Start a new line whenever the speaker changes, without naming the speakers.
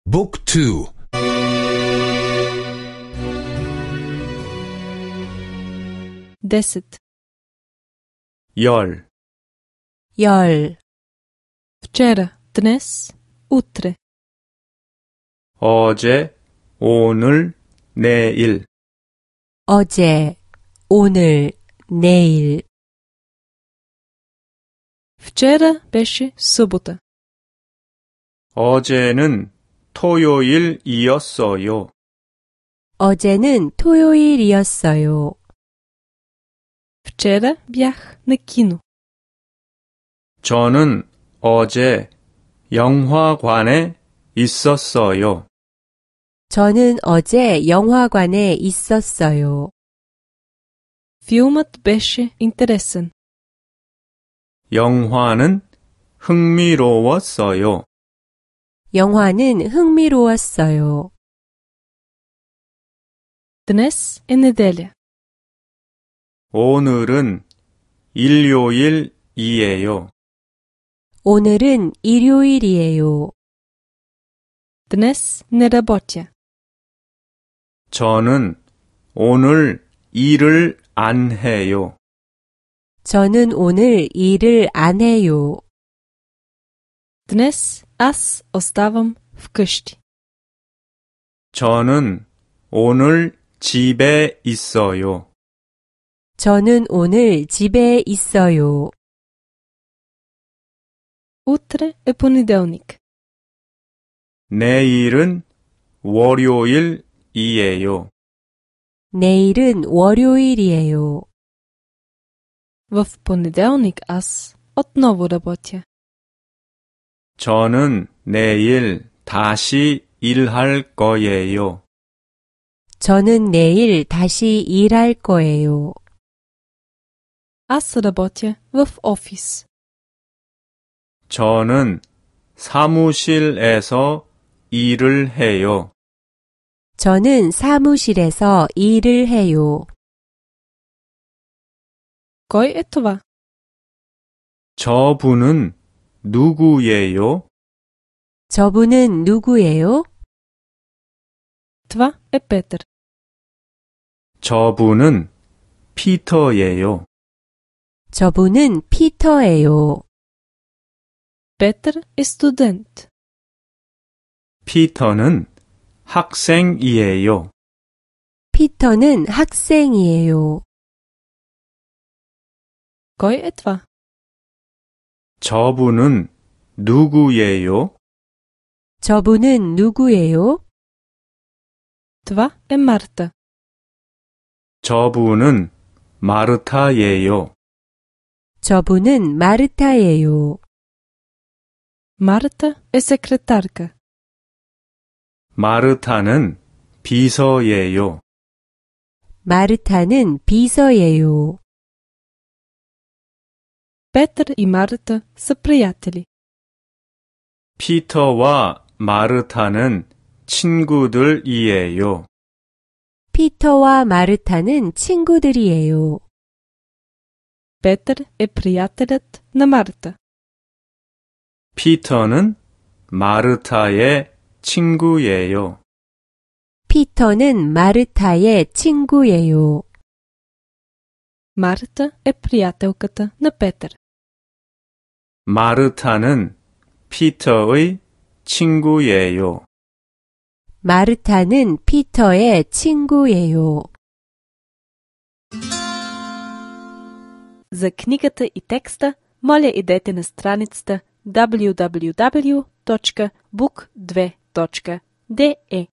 Book 2.
10.
열.
Вчера, днес, утре.
어제, 오늘, 내일.
어제, 오늘, 내일.
Вчера беше събота.
어제는 토요일이었어요.
어제는 토요일이었어요.
Вчера бях на кино.
저는 어제 영화관에 있었어요.
저는 어제 영화관에 있었어요.
Филмът беше интересен.
영화는 흥미로웠어요.
영화는 흥미로웠어요.
Днес е неделя.
오늘은 일요일이에요.
오늘은 일요일이에요.
Днес не работя.
저는 오늘 일을 안 해요.
저는 오늘 일을 안 해요.
Днес аз оставам вкъщи.
저는 오늘 집에 있어요.
저는 오늘 집에 있어요.
Утре е понеделник.
내일은 월요일이에요.
내일은 월요일이에요.
В понеделник аз отново работя.
저는 내일 다시 일할 거예요.
저는 내일 다시 일할 거예요.
Аз работя в офис.
저는 사무실에서 일을 해요.
저는 사무실에서 일을 해요.
Кой е това?
저분은 누구예요?
저분은 누구예요?
Това е Петър.
저분은 피터예요.
저분은 피터예요.
Петър е студент.
피터는 학생이에요.
피터는 학생이에요.
Кой е това?
저분은 누구예요?
저분은 누구예요?
Това е Марта.
저분은 마르타예요.
저분은 마르타예요.
Марта е секретарка.
마르타는 비서예요.
마르타는 비서예요.
Петър и Марта са приятели.
피터와 마르타는 친구들이에요.
피터와 마르타는 친구들이에요.
Петър е приятелят на Марта.
피터는 마르타의 친구예요.
피터는 마르타의 친구예요.
Марта е приятелката на Петър.
마르타는 피터의 친구예요.
마르타는 피터의 친구예요.
За книгата и текста, моля идете на страницата www.book2.de.